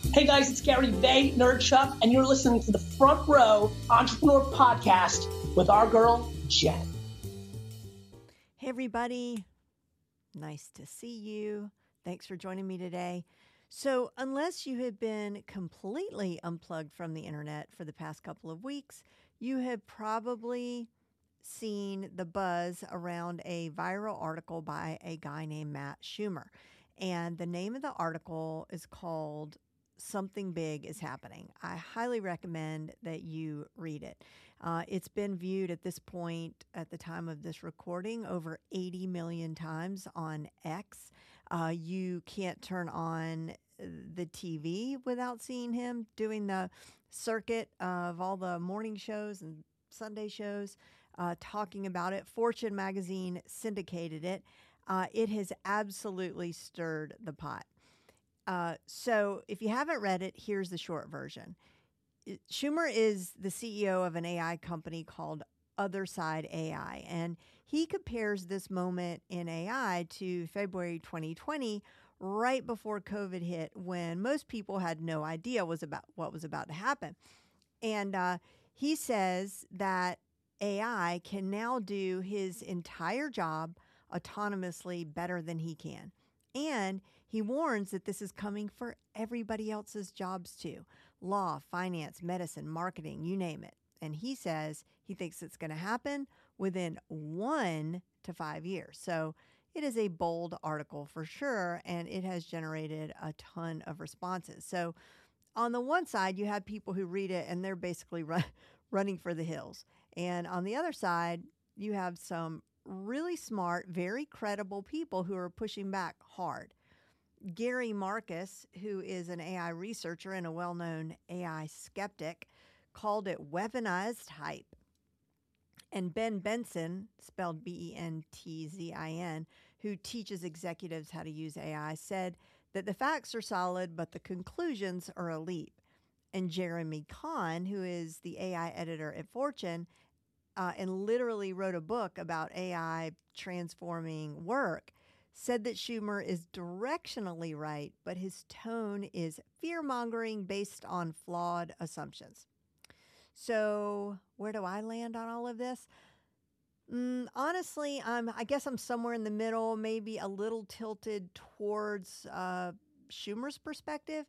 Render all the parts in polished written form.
Hey guys, it's Gary Vaynerchuk, and you're listening to the Front Row Entrepreneur Podcast with our girl, Jen. Hey everybody, nice to see you. Thanks for joining me today. So unless you have been completely unplugged from the internet for the past couple of weeks, you have probably seen the buzz around a viral article by a guy named Matt Schumer. And the name of the article is called Something Big is Happening. I highly recommend that you read it. It's been viewed at this point, at the time of this recording, over 80 million times on X. You can't turn on the TV without seeing him doing the circuit of all the morning shows and Sunday shows, talking about it. Fortune magazine syndicated it. It has absolutely stirred the pot. So if you haven't read it, here's the short version. Schumer is the CEO of an AI company called Otherside AI, and he compares this moment in AI to February 2020, right before COVID hit, when most people had no idea what was about to happen. And he says that AI can now do his entire job autonomously better than he can. And he warns that this is coming for everybody else's jobs too. Law, finance, medicine, marketing, you name it. And he says he thinks it's going to happen within 1 to 5 years. So it is a bold article for sure, and it has generated a ton of responses. So on the one side, you have people who read it and they're basically running for the hills. And on the other side, you have some really smart, very credible people who are pushing back hard. Gary Marcus, who is an AI researcher and a well-known AI skeptic, called it weaponized hype. And Ben Benson, spelled Bentzin, who teaches executives how to use AI, said that the facts are solid, but the conclusions are a leap. And Jeremy Kahn, who is the AI editor at Fortune, and literally wrote a book about AI transforming work, said that Schumer is directionally right, but his tone is fear-mongering based on flawed assumptions. So where do I land on all of this? Honestly, I guess I'm somewhere in the middle, maybe a little tilted towards Schumer's perspective.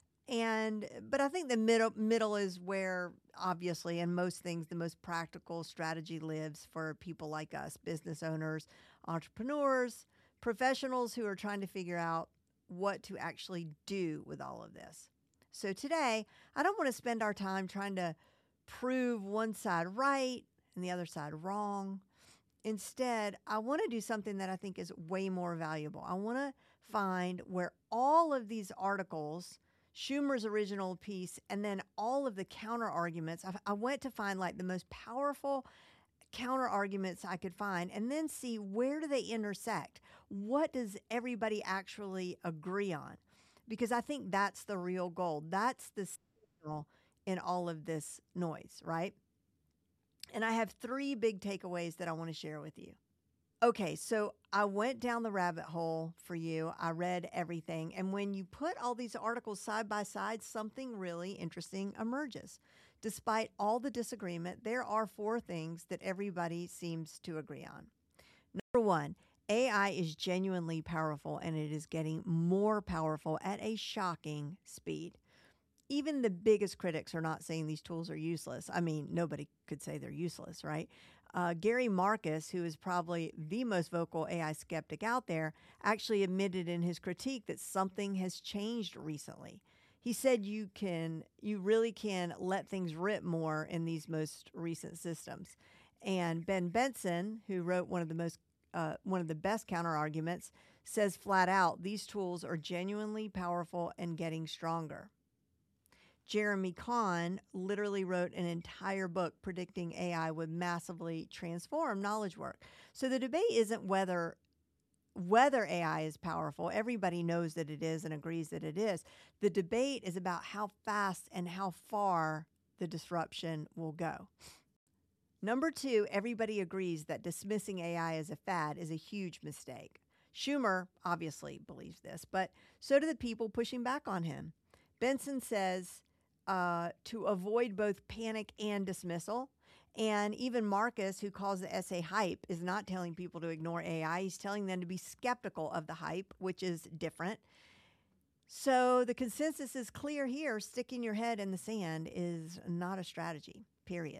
But I think the middle is where, obviously, in most things, the most practical strategy lives for people like us, business owners, entrepreneurs, professionals who are trying to figure out what to actually do with all of this. So today, I don't want to spend our time trying to prove one side right and the other side wrong. Instead, I want to do something that I think is way more valuable. I want to find where all of these articles, Schumer's original piece, and then all of the counter arguments, I went to find like the most powerful counter arguments I could find, and then see where do they intersect? What does everybody actually agree on? Because I think that's the real goal. That's the signal in all of this noise, right? And I have 3 big takeaways that I want to share with you. Okay, so I went down the rabbit hole for you. I read everything. And when you put all these articles side by side, something really interesting emerges. Despite all the disagreement, there are 4 things that everybody seems to agree on. Number 1, AI is genuinely powerful, and it is getting more powerful at a shocking speed. Even the biggest critics are not saying these tools are useless. I mean, nobody could say they're useless, right? Gary Marcus, who is probably the most vocal AI skeptic out there, actually admitted in his critique that something has changed recently. He said you really can let things rip more in these most recent systems. And Ben Benson, who wrote one of the best counter arguments, says flat out these tools are genuinely powerful and getting stronger. Jeremy Kahn literally wrote an entire book predicting AI would massively transform knowledge work. So the debate isn't whether AI is powerful. Everybody knows that it is and agrees that it is. The debate is about how fast and how far the disruption will go. Number 2, everybody agrees that dismissing AI as a fad is a huge mistake. Schumer obviously believes this, but so do the people pushing back on him. Benson says to avoid both panic and dismissal. And even Marcus, who calls the essay hype, is not telling people to ignore AI. He's telling them to be skeptical of the hype, which is different. So the consensus is clear here. Sticking your head in the sand is not a strategy, period.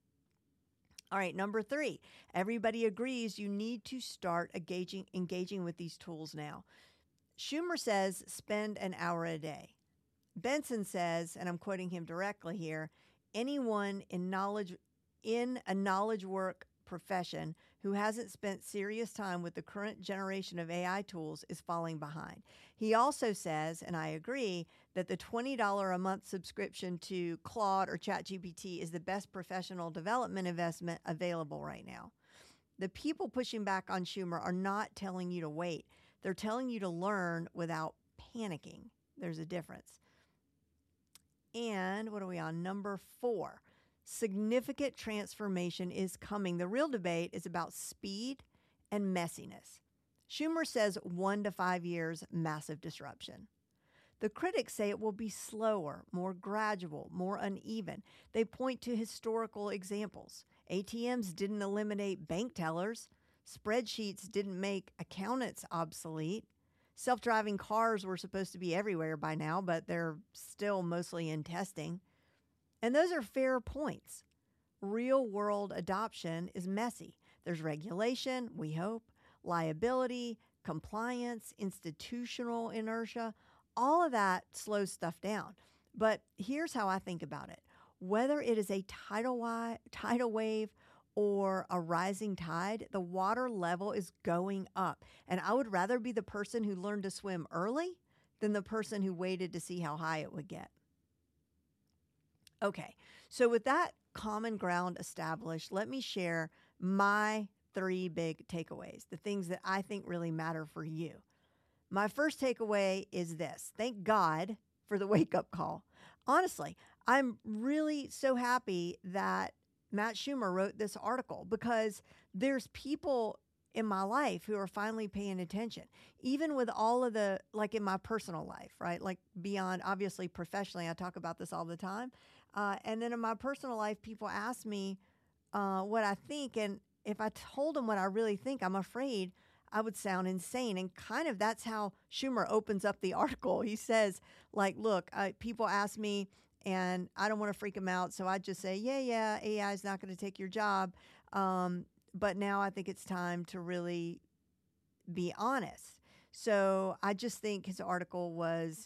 All right, number 3. Everybody agrees you need to start engaging with these tools now. Schumer says spend an hour a day. Benson says, and I'm quoting him directly here, anyone in a knowledge work profession who hasn't spent serious time with the current generation of AI tools is falling behind. He also says, and I agree, that the $20 a month subscription to Claude or ChatGPT is the best professional development investment available right now. The people pushing back on Schumer are not telling you to wait. They're telling you to learn without panicking. There's a difference. And what are we on? Number 4. Significant transformation is coming. The real debate is about speed and messiness. Schumer says 1 to 5 years, massive disruption. The critics say it will be slower, more gradual, more uneven. They point to historical examples. ATMs didn't eliminate bank tellers. Spreadsheets didn't make accountants obsolete. Self-driving cars were supposed to be everywhere by now, but they're still mostly in testing. And those are fair points. Real-world adoption is messy. There's regulation, we hope, liability, compliance, institutional inertia. All of that slows stuff down. But here's how I think about it. Whether it is a tidal wave or a rising tide, the water level is going up. And I would rather be the person who learned to swim early than the person who waited to see how high it would get. Okay, so with that common ground established, let me share my 3 big takeaways, the things that I think really matter for you. My first takeaway is this. Thank God for the wake-up call. Honestly, I'm really so happy that Matt Schumer wrote this article because there's people in my life who are finally paying attention, even with all of the, like in my personal life, right? Like beyond, obviously, professionally, I talk about this all the time. And then in my personal life, people ask me what I think. And if I told them what I really think, I'm afraid I would sound insane. And kind of that's how Schumer opens up the article. He says, like, look, people ask me and I don't want to freak them out. So I just say, yeah, AI is not going to take your job. But now I think it's time to really be honest. So I just think his article was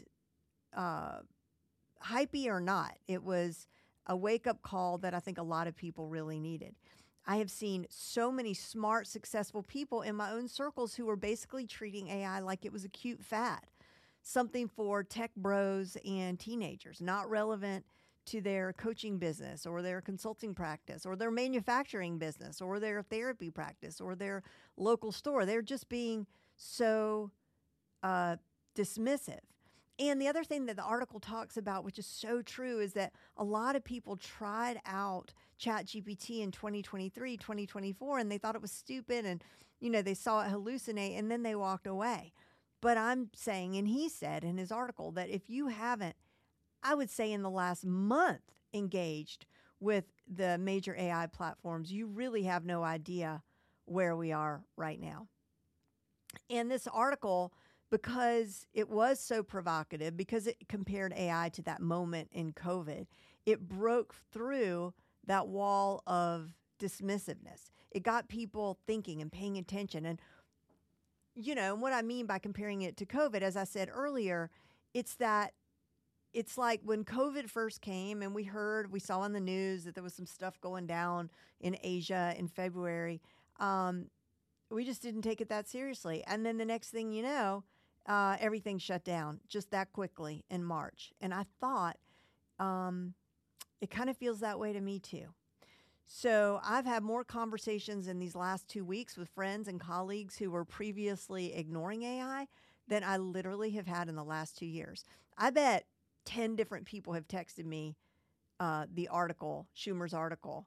hypey or not. It was a wake-up call that I think a lot of people really needed. I have seen so many smart, successful people in my own circles who were basically treating AI like it was a cute fad, something for tech bros and teenagers, not relevant to their coaching business or their consulting practice or their manufacturing business or their therapy practice or their local store. They're just being so dismissive. And the other thing that the article talks about, which is so true, is that a lot of people tried out ChatGPT in 2023, 2024, and they thought it was stupid and, they saw it hallucinate and then they walked away. But I'm saying, and he said in his article, that if you haven't, I would say in the last month, engaged with the major AI platforms, you really have no idea where we are right now. And this article, because it was so provocative, because it compared AI to that moment in COVID, it broke through that wall of dismissiveness. It got people thinking and paying attention. And, and what I mean by comparing it to COVID, as I said earlier, it's like when COVID first came and we saw on the news that there was some stuff going down in Asia in February. We just didn't take it that seriously. And then the next thing you know, everything shut down just that quickly in March. And I thought it kind of feels that way to me too. So I've had more conversations in these last 2 weeks with friends and colleagues who were previously ignoring AI than I literally have had in the last 2 years. I bet 10 different people have texted me the article, Schumer's article,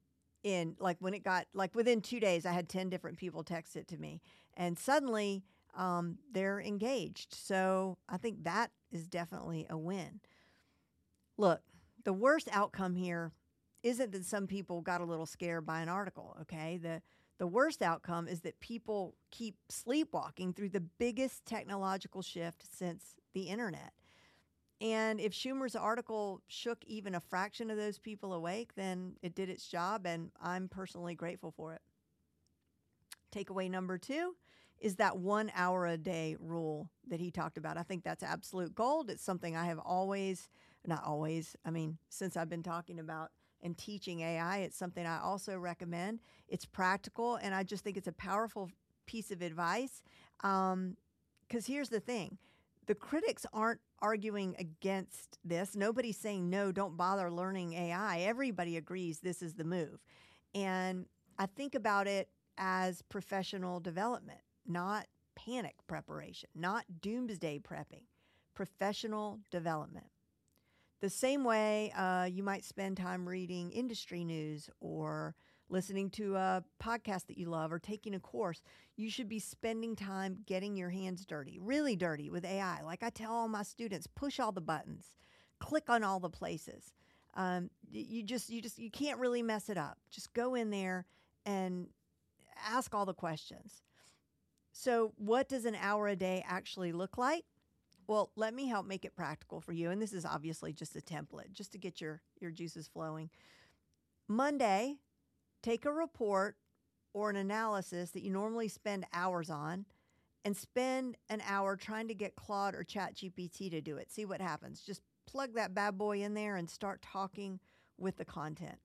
within 2 days, I had 10 different people text it to me. And suddenly they're engaged. So I think that is definitely a win. Look, the worst outcome here isn't that some people got a little scared by an article, okay? The worst outcome is that people keep sleepwalking through the biggest technological shift since the internet. And if Schumer's article shook even a fraction of those people awake, then it did its job, and I'm personally grateful for it. Takeaway number 2 is that 1 hour a day rule that he talked about. I think that's absolute gold. It's something I have since I've been talking about and teaching AI, it's something I also recommend. It's practical, and I just think it's a powerful piece of advice. Because here's the thing. The critics aren't arguing against this. Nobody's saying, no, don't bother learning AI. Everybody agrees this is the move. And I think about it as professional development, not panic preparation, not doomsday prepping, professional development. The same way you might spend time reading industry news or listening to a podcast that you love or taking a course, you should be spending time getting your hands dirty, really dirty with AI. Like I tell all my students, push all the buttons, click on all the places. You can't really mess it up. Just go in there and ask all the questions. So what does an hour a day actually look like? Well, let me help make it practical for you. And this is obviously just a template, just to get your juices flowing. Monday, take a report or an analysis that you normally spend hours on and spend an hour trying to get Claude or ChatGPT to do it. See what happens. Just plug that bad boy in there and start talking with the content.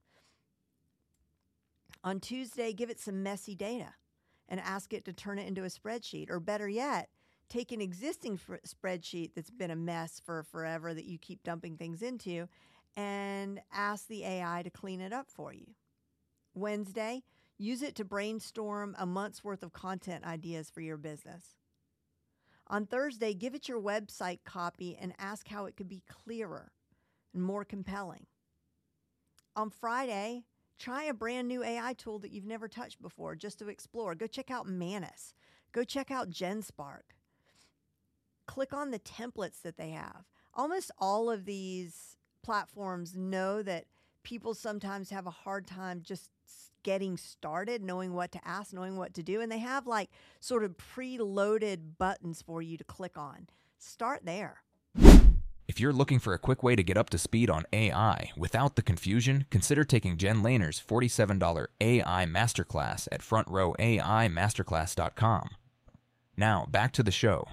On Tuesday, give it some messy data and ask it to turn it into a spreadsheet. Or better yet, take an existing spreadsheet that's been a mess for forever that you keep dumping things into and ask the AI to clean it up for you. Wednesday, use it to brainstorm a month's worth of content ideas for your business. On Thursday, give it your website copy and ask how it could be clearer and more compelling. On Friday, try a brand new AI tool that you've never touched before just to explore. Go check out Manus. Go check out GenSpark. Click on the templates that they have. Almost all of these platforms know that people sometimes have a hard time just getting started, knowing what to ask, knowing what to do. And they have like sort of preloaded buttons for you to click on. Start there. If you're looking for a quick way to get up to speed on AI without the confusion, consider taking Jen Lehner's $47 AI Masterclass at frontrowaimasterclass.com. Now, back to the show.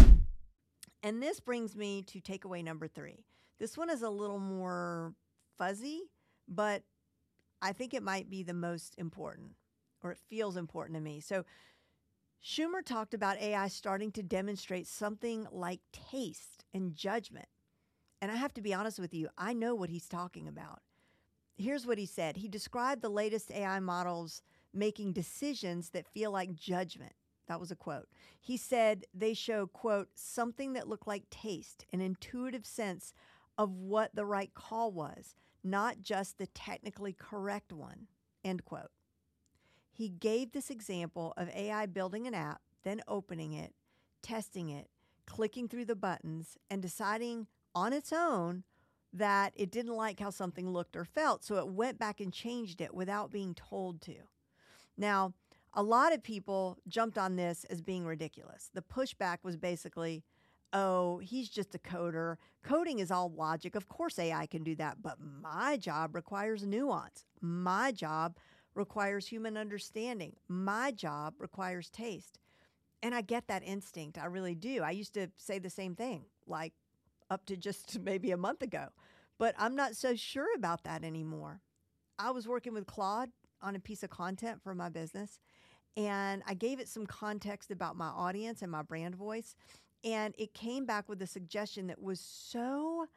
And this brings me to takeaway number 3. This one is a little more fuzzy, but I think it might be the most important, or it feels important to me. So Schumer talked about AI starting to demonstrate something like taste and judgment. And I have to be honest with you, I know what he's talking about. Here's what he said. He described the latest AI models making decisions that feel like judgment. That was a quote. He said they show, quote, something that looked like taste, an intuitive sense of what the right call was, not just the technically correct one, end quote. He gave this example of AI building an app, then opening it, testing it, clicking through the buttons, and deciding on its own that it didn't like how something looked or felt, so it went back and changed it without being told to. Now, a lot of people jumped on this as being ridiculous. The pushback was basically, oh, he's just a coder. Coding is all logic. Of course AI can do that, but my job requires nuance. My job requires human understanding. My job requires taste. And I get that instinct. I really do. I used to say the same thing, like up to just maybe a month ago. But I'm not so sure about that anymore. I was working with Claude on a piece of content for my business, and I gave it some context about my audience and my brand voice, and it came back with a suggestion that was so,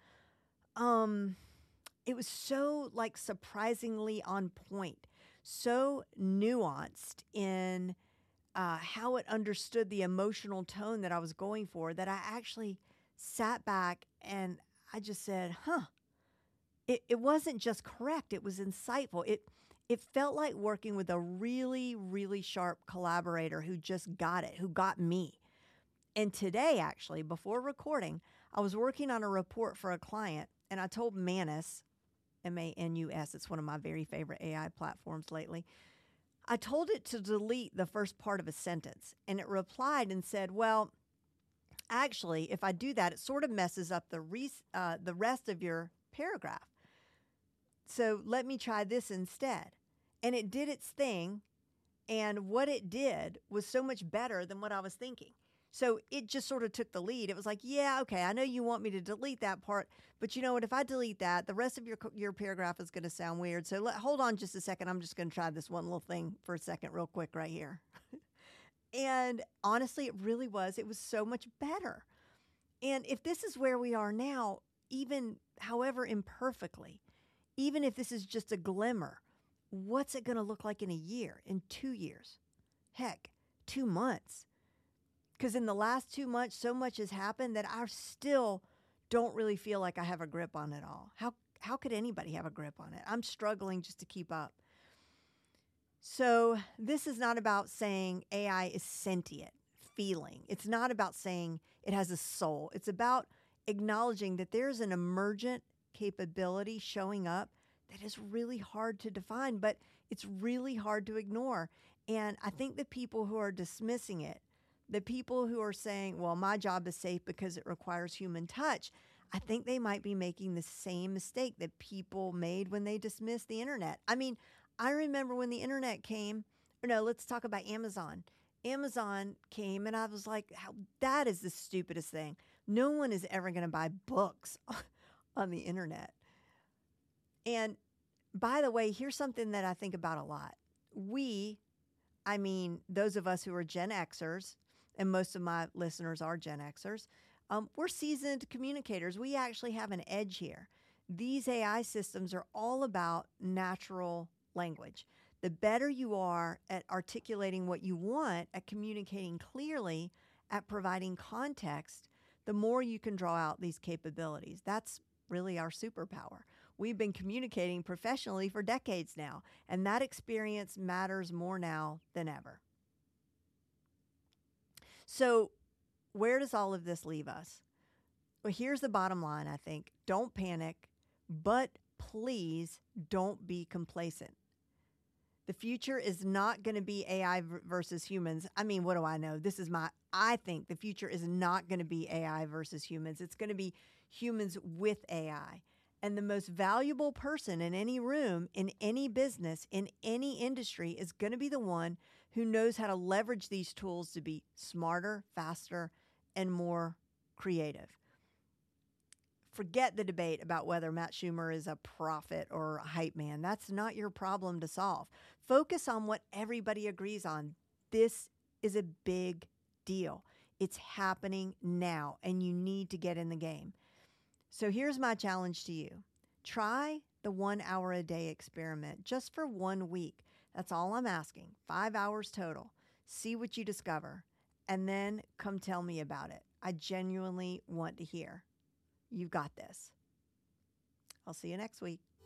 like surprisingly on point, so nuanced in how it understood the emotional tone that I was going for, that I actually sat back and I just said, it wasn't just correct. It was insightful. It felt like working with a really, really sharp collaborator who just got it, who got me. And today, actually, before recording, I was working on a report for a client, and I told Manus, Manus, it's one of my very favorite AI platforms lately. I told it to delete the first part of a sentence, and it replied and said, well, actually, if I do that, it sort of messes up the rest of your paragraph. So let me try this instead. And it did its thing, and what it did was so much better than what I was thinking. So it just sort of took the lead. It was like, yeah, okay, I know you want me to delete that part, but you know what? If I delete that, the rest of your paragraph is going to sound weird. So hold on just a second. I'm just going to try this one little thing for a second real quick right here. And honestly, it really was. It was so much better. And if this is where we are now, even however imperfectly, even if this is just a glimmer, what's it going to look like in a year, in 2 years? Heck, 2 months. Because in the last 2 months, so much has happened that I still don't really feel like I have a grip on it all. How could anybody have a grip on it? I'm struggling just to keep up. So this is not about saying AI is sentient, feeling. It's not about saying it has a soul. It's about acknowledging that there's an emergent capability showing up that is really hard to define, but it's really hard to ignore. And I think the people who are dismissing it, the people who are saying, well, my job is safe because it requires human touch, I think they might be making the same mistake that people made when they dismissed the internet. I mean, I remember when the internet came, let's talk about Amazon. Amazon came and I was like, that is the stupidest thing. No one is ever going to buy books on the internet. And by the way, here's something that I think about a lot. Those of us who are Gen Xers, and most of my listeners are Gen Xers, we're seasoned communicators. We actually have an edge here. These AI systems are all about natural language. The better you are at articulating what you want, at communicating clearly, at providing context, the more you can draw out these capabilities. That's really our superpower. We've been communicating professionally for decades now, and that experience matters more now than ever. So where does all of this leave us? Well, here's the bottom line, I think. Don't panic, but please don't be complacent. The future is not going to be AI versus humans. I mean, what do I know? I think the future is not going to be AI versus humans. It's going to be humans with AI. And the most valuable person in any room, in any business, in any industry is going to be the one who knows how to leverage these tools to be smarter, faster, and more creative. Forget the debate about whether Matt Schumer is a prophet or a hype man. That's not your problem to solve. Focus on what everybody agrees on. This is a big deal. It's happening now, and you need to get in the game. So here's my challenge to you. Try the 1 hour a day experiment just for 1 week. That's all I'm asking. 5 hours total. See what you discover, and then come tell me about it. I genuinely want to hear. You've got this. I'll see you next week.